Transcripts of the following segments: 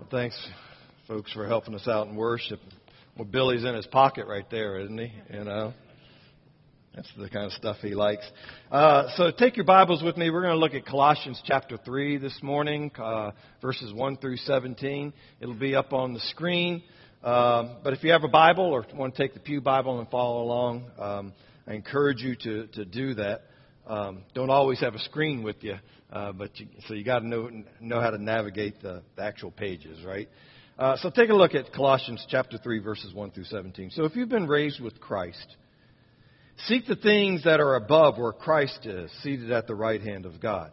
Thanks, folks, for helping us out in worship. Well, Billy's in his pocket right there, isn't he? You know, that's the kind of stuff he likes. So take your Bibles with me. We're going to look at Colossians chapter 3 this morning, verses 1 through 17. It'll be up on the screen. But if you have a Bible or want to take the Pew Bible and follow along, I encourage you to do that. Don't always have a screen with you, so you got to know how to navigate the actual pages, right? So take a look at Colossians chapter 3, verses 1 through 17. So if you've been raised with Christ, seek the things that are above where Christ is, seated at the right hand of God.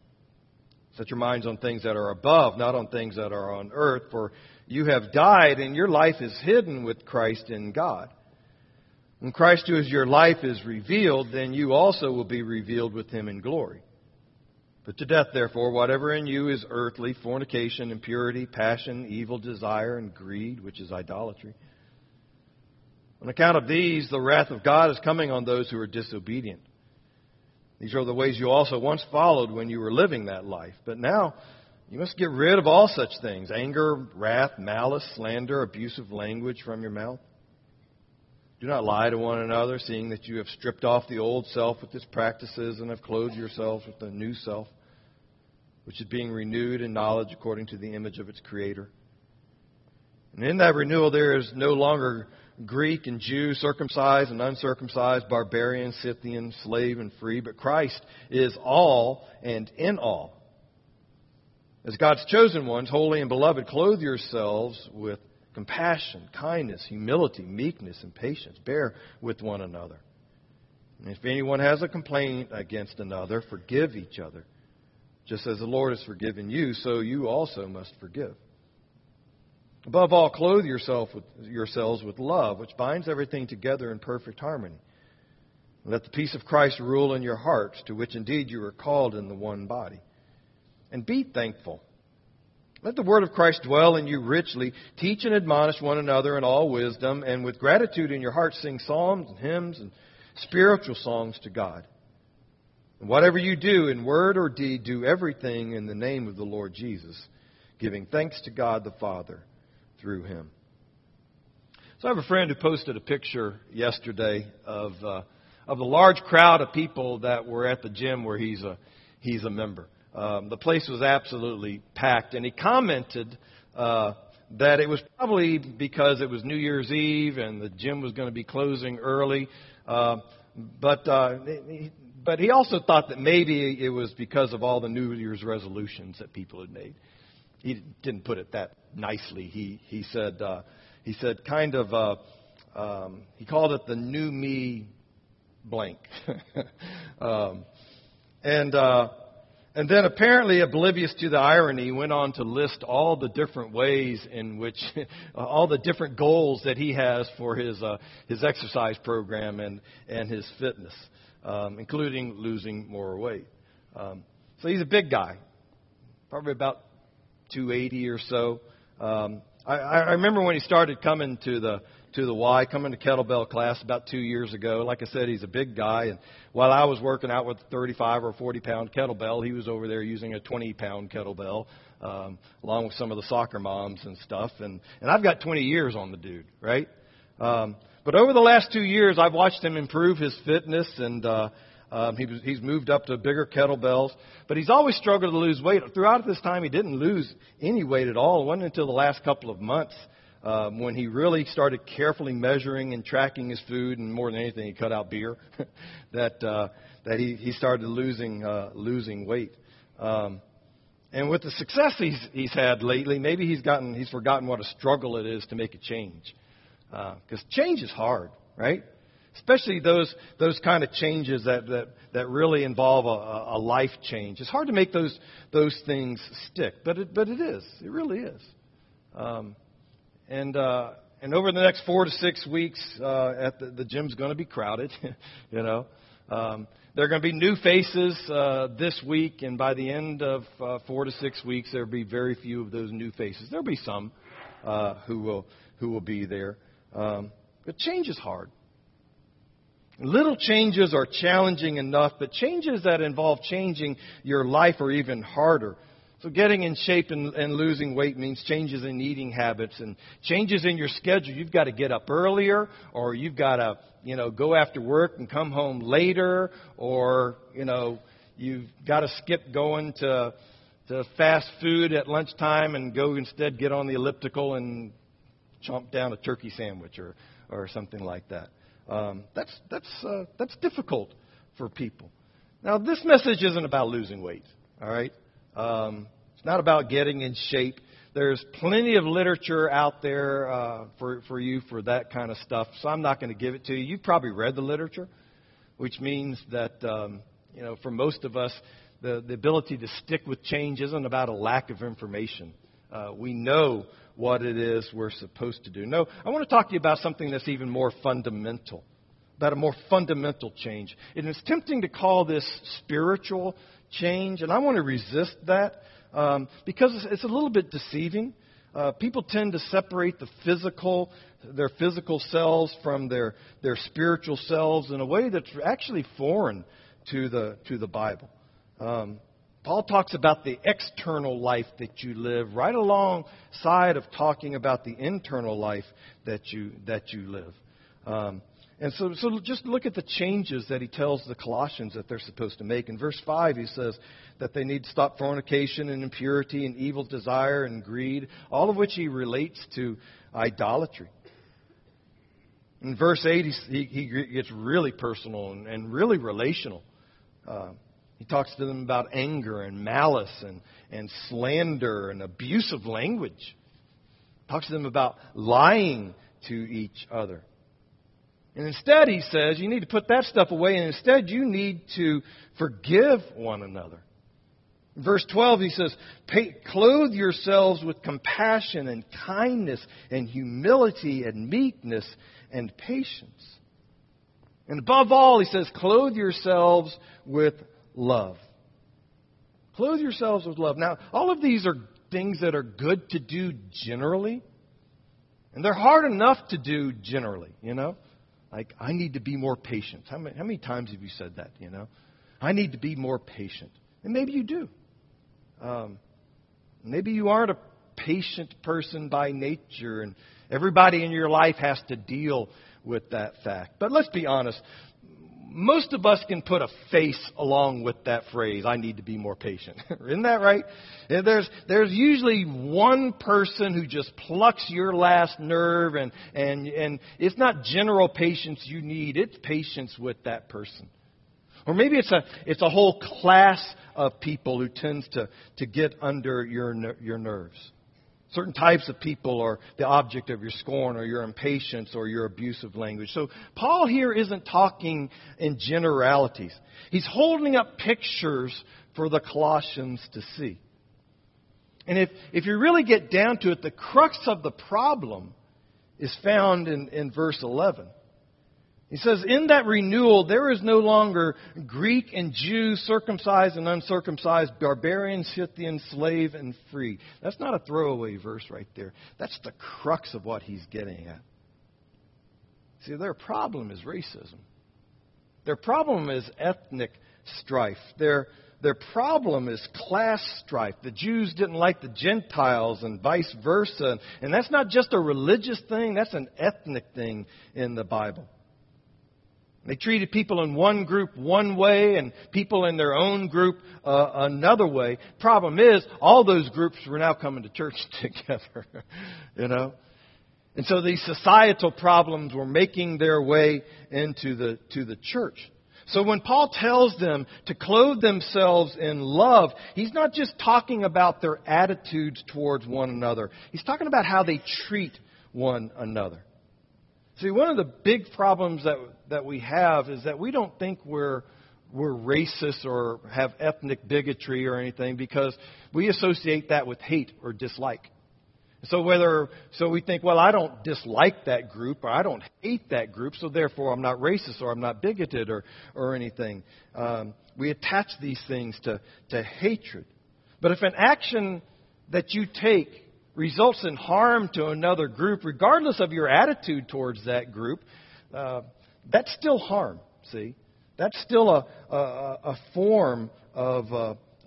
Set your minds on things that are above, not on things that are on earth, for you have died and your life is hidden with Christ in God. When Christ, who is your life, is revealed, then you also will be revealed with Him in glory. Put to death, therefore, whatever in you is earthly, fornication, impurity, passion, evil desire, and greed, which is idolatry. On account of these, the wrath of God is coming on those who are disobedient. These are the ways you also once followed when you were living that life. But now you must get rid of all such things: anger, wrath, malice, slander, abusive language from your mouth. Do not lie to one another, seeing that you have stripped off the old self with its practices and have clothed yourselves with the new self, which is being renewed in knowledge according to the image of its Creator. And in that renewal there is no longer Greek and Jew, circumcised and uncircumcised, barbarian, Scythian, slave and free, but Christ is all and in all. As God's chosen ones, holy and beloved, clothe yourselves with compassion, kindness, humility, meekness, and patience. Bear with one another. And if anyone has a complaint against another, forgive each other. Just as the Lord has forgiven you, so you also must forgive. Above all, clothe yourselves with love, which binds everything together in perfect harmony. Let the peace of Christ rule in your hearts, to which indeed you are called in the one body. And be thankful. Let the word of Christ dwell in you richly. Teach and admonish one another in all wisdom, and with gratitude in your hearts sing psalms and hymns and spiritual songs to God. And whatever you do in word or deed, do everything in the name of the Lord Jesus, giving thanks to God the Father through Him. So I have a friend who posted a picture yesterday of the large crowd of people that were at the gym where he's a member. The place was absolutely packed, and he commented that it was probably because it was New Year's Eve and the gym was going to be closing early. But he also thought that maybe it was because of all the New Year's resolutions that people had made. He didn't put it that nicely. He said kind of he called it the new me blank. And then apparently oblivious to the irony, went on to list all the different ways in which, all the different goals that he has for his exercise program and his fitness, including losing more weight. So he's a big guy, probably about 280 or so. I remember when he started coming to the Y, coming to kettlebell class about 2 years ago. Like I said, he's a big guy. And while I was working out with a 35 or 40-pound kettlebell, he was over there using a 20-pound kettlebell, along with some of the soccer moms and stuff. And I've got 20 years on the dude, right? But over the last 2 years, I've watched him improve his fitness, and he's moved up to bigger kettlebells. But he's always struggled to lose weight. Throughout this time, he didn't lose any weight at all. It wasn't until the last couple of months when he really started carefully measuring and tracking his food, and more than anything, he cut out beer, that he started losing weight. And with the success he's had lately, maybe he's forgotten what a struggle it is to make a change, because change is hard, right? Especially those kind of changes that really involve a life change. It's hard to make those things stick, but it is. It really is. And over the next 4 to 6 weeks, at the gym's going to be crowded. You know, there are going to be new faces this week, and by the end of 4 to 6 weeks, there will be very few of those new faces. There'll be some who will be there, but change is hard. Little changes are challenging enough, but changes that involve changing your life are even harder. So getting in shape and losing weight means changes in eating habits and changes in your schedule. You've got to get up earlier, or you've got to, go after work and come home later, or, you've got to skip going to fast food at lunchtime and go instead get on the elliptical and chomp down a turkey sandwich or something like that. That's difficult for people. Now, this message isn't about losing weight, all right? It's not about getting in shape. There's plenty of literature out there for you for that kind of stuff, so I'm not going to give it to you. You've probably read the literature, which means that, for most of us, the ability to stick with change isn't about a lack of information. We know what it is we're supposed to do. No, I want to talk to you about something that's even more fundamental, about a more fundamental change. And it's tempting to call this spiritual change, and I want to resist that because it's a little bit deceiving. People tend to separate their physical selves from their spiritual selves in a way that's actually foreign to the Bible. Paul talks about the external life that you live right alongside of talking about the internal life that you live. And so just look at the changes that he tells the Colossians that they're supposed to make. In verse 5, he says that they need to stop fornication and impurity and evil desire and greed, all of which he relates to idolatry. In verse 8, he gets really personal and really relational. He talks to them about anger and malice and slander and abusive language. Talks to them about lying to each other. And instead, he says, you need to put that stuff away, and instead you need to forgive one another. In verse 12, he says, clothe yourselves with compassion and kindness and humility and meekness and patience. And above all, he says, clothe yourselves with love. Clothe yourselves with love. Now, all of these are things that are good to do generally. And they're hard enough to do generally, Like, I need to be more patient. How many times have you said that, I need to be more patient. And maybe you do. Maybe you aren't a patient person by nature, and everybody in your life has to deal with that fact. But let's be honest. Most of us can put a face along with that phrase, I need to be more patient. Isn't that right? There's usually one person who just plucks your last nerve, and it's not general patience you need, it's patience with that person. Or maybe it's a whole class of people who tends to get under your nerves. Certain types of people are the object of your scorn or your impatience or your abusive language. So Paul here isn't talking in generalities. He's holding up pictures for the Colossians to see. And if you really get down to it, the crux of the problem is found in verse 11. He says, in that renewal, there is no longer Greek and Jew, circumcised and uncircumcised, barbarian, Scythian, slave and free. That's not a throwaway verse right there. That's the crux of what he's getting at. See, their problem is racism. Their problem is ethnic strife. Their problem is class strife. The Jews didn't like the Gentiles and vice versa. And that's not just a religious thing, that's an ethnic thing in the Bible. They treated people in one group one way and people in their own group another way. Problem is, all those groups were now coming to church together, And so these societal problems were making their way into the church. So when Paul tells them to clothe themselves in love, he's not just talking about their attitudes towards one another. He's talking about how they treat one another. See, one of the big problems that we have is that we don't think we're racist or have ethnic bigotry or anything because we associate that with hate or dislike. So we think, well, I don't dislike that group or I don't hate that group, so therefore I'm not racist or I'm not bigoted or anything. We attach these things to hatred. But if an action that you take results in harm to another group, regardless of your attitude towards that group, that's still harm, see? That's still a form of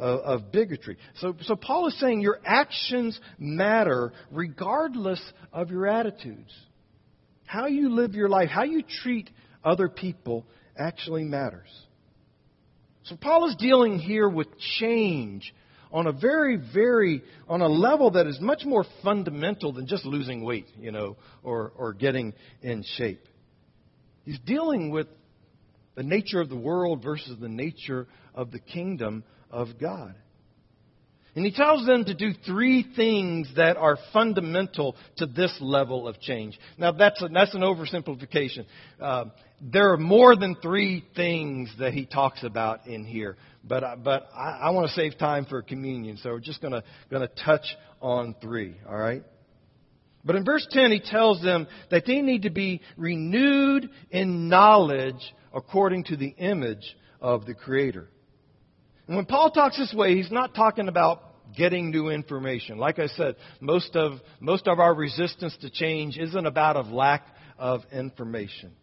of bigotry. So Paul is saying your actions matter regardless of your attitudes. How you live your life, how you treat other people actually matters. So Paul is dealing here with change on a on a level that is much more fundamental than just losing weight, or getting in shape. He's dealing with the nature of the world versus the nature of the kingdom of God. And he tells them to do three things that are fundamental to this level of change. Now, that's an oversimplification. There are more than three things that he talks about in here. But I want to save time for communion, so we're just going to touch on three, all right? But in verse 10, he tells them that they need to be renewed in knowledge according to the image of the Creator. And when Paul talks this way, he's not talking about getting new information. Like I said, most of our resistance to change isn't about a lack of information.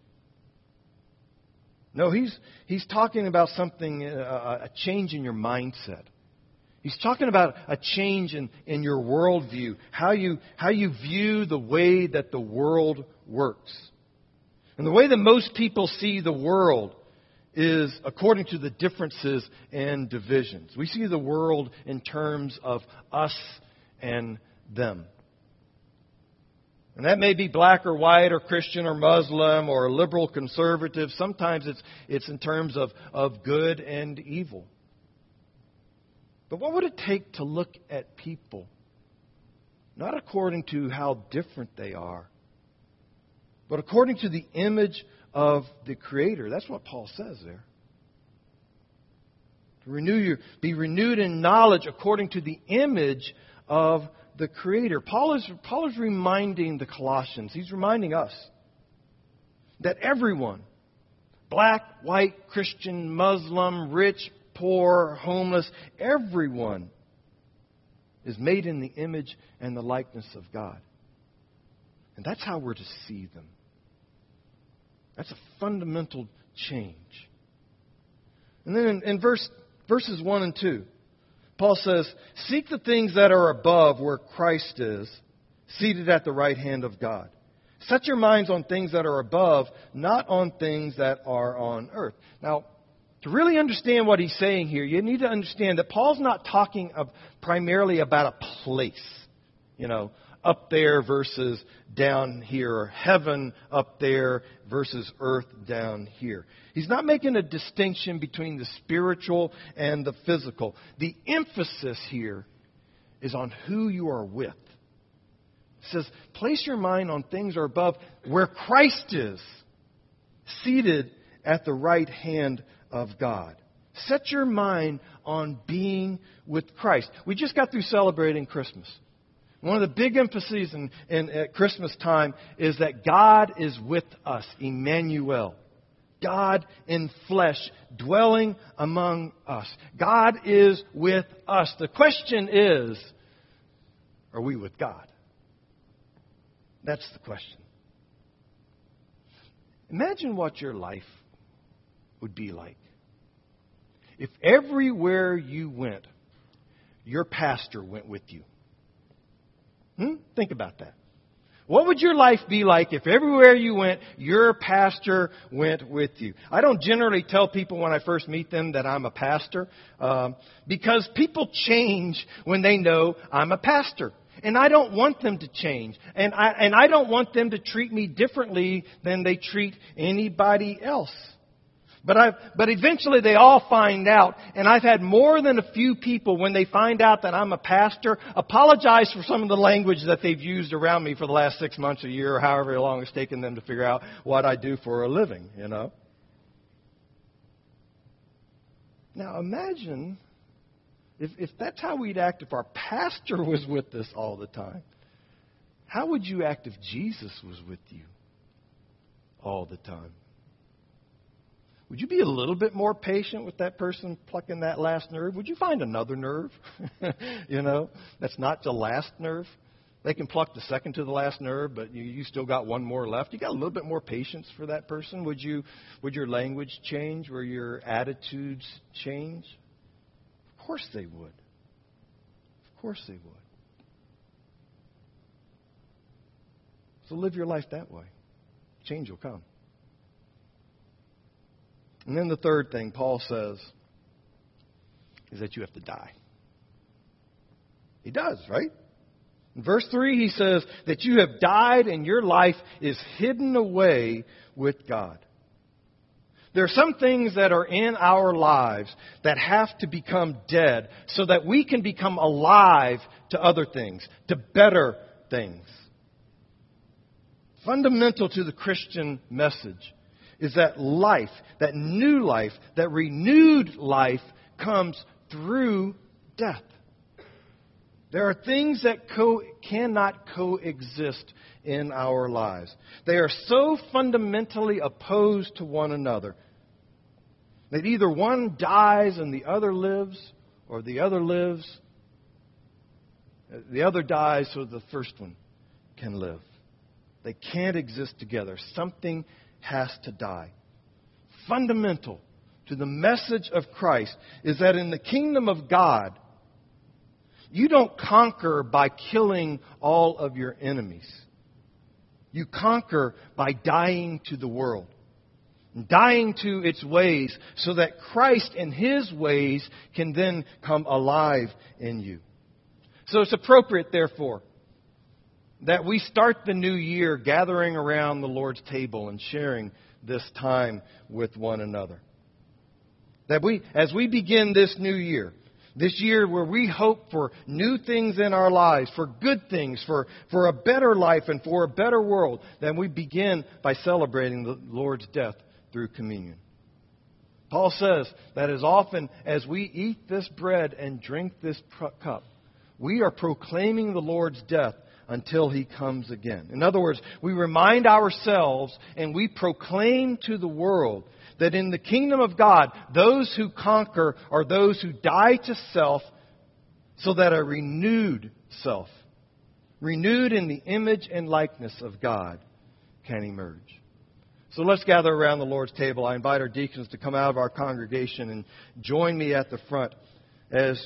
No, he's talking about something, a change in your mindset. He's talking about a change in your worldview, how you view the way that the world works. And the way that most people see the world is according to the differences and divisions. We see the world in terms of us and them. And that may be black or white or Christian or Muslim or liberal conservative. Sometimes it's in terms of good and evil. But what would it take to look at people not according to how different they are, but according to the image of the Creator? That's what Paul says there. To be renewed in knowledge according to the image of the Creator. Paul is reminding the Colossians, he's reminding us that everyone, black, white, Christian, Muslim, rich, poor, homeless, everyone is made in the image and the likeness of God. And that's how we're to see them. That's a fundamental change. And then in verses 1 and 2, Paul says, "Seek the things that are above where Christ is, seated at the right hand of God. Set your minds on things that are above, not on things that are on earth." Now, to really understand what he's saying here, you need to understand that Paul's not talking primarily about a place, up there versus down here, or heaven up there versus earth down here. He's not making a distinction between the spiritual and the physical. The emphasis here is on who you are with. It says, place your mind on things are above, where Christ is, seated at the right hand of God. Set your mind on being with Christ. We just got through celebrating Christmas. One of the big emphases at Christmas time is that God is with us, Emmanuel. God in flesh, dwelling among us. God is with us. The question is, are we with God? That's the question. Imagine what your life would be like if everywhere you went, your pastor went with you. Think about that. What would your life be like if everywhere you went, your pastor went with you? I don't generally tell people when I first meet them that I'm a pastor, because people change when they know I'm a pastor. And I don't want them to change. And I don't want them to treat me differently than they treat anybody else. But eventually they all find out, and I've had more than a few people, when they find out that I'm a pastor, apologize for some of the language that they've used around me for the last 6 months, a year, or however long it's taken them to figure out what I do for a living, Now imagine if that's how we'd act if our pastor was with us all the time. How would you act if Jesus was with you all the time? Would you be a little bit more patient with that person plucking that last nerve? Would you find another nerve, that's not the last nerve? They can pluck the second to the last nerve, but you still got one more left. You got a little bit more patience for that person. Would your language change? Would your attitudes change? Of course they would. Of course they would. So live your life that way. Change will come. And then the third thing Paul says is that you have to die. He does, right? In verse 3, he says that you have died and your life is hidden away with God. There are some things that are in our lives that have to become dead so that we can become alive to other things, to better things. Fundamental to the Christian message is that life, that new life, that renewed life comes through death. There are things that cannot coexist in our lives. They are so fundamentally opposed to one another that either one dies and the other lives, or the other lives, the other dies so the first one can live. They can't exist together. Something has to die. Fundamental to the message of Christ is that in the kingdom of God, you don't conquer by killing all of your enemies. You conquer by dying to the world, dying to its ways, so that Christ and His ways can then come alive in you. So it's appropriate, therefore, that we start the new year gathering around the Lord's table and sharing this time with one another. That as we begin this new year, this year where we hope for new things in our lives, for good things, for a better life and for a better world, then we begin by celebrating the Lord's death through communion. Paul says that as often as we eat this bread and drink this cup, we are proclaiming the Lord's death until He comes again. In other words, we remind ourselves and we proclaim to the world that in the kingdom of God, those who conquer are those who die to self so that a renewed self, renewed in the image and likeness of God, can emerge. So let's gather around the Lord's table. I invite our deacons to come out of our congregation and join me at the front as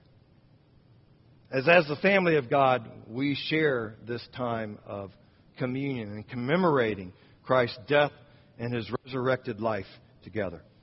the family of God, we share this time of communion and commemorating Christ's death and His resurrected life together.